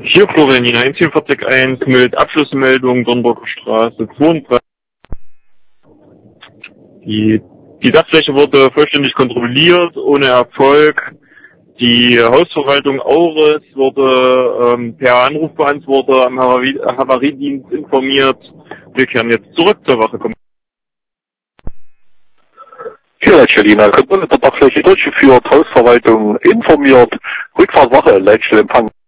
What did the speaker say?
Hier Florianina 14441 mit Abschlussmeldung Dornburger Straße 32. Die Dachfläche wurde vollständig kontrolliert, ohne Erfolg. Die Hausverwaltung Aures wurde per Anrufbeantworter am Havariedienst informiert. Wir kehren jetzt zurück zur Wache. Hier, Celina, Kontrolle der Dachfläche durchgeführt, Hausverwaltung informiert, Rückfahrtwache, Leitstellempfang.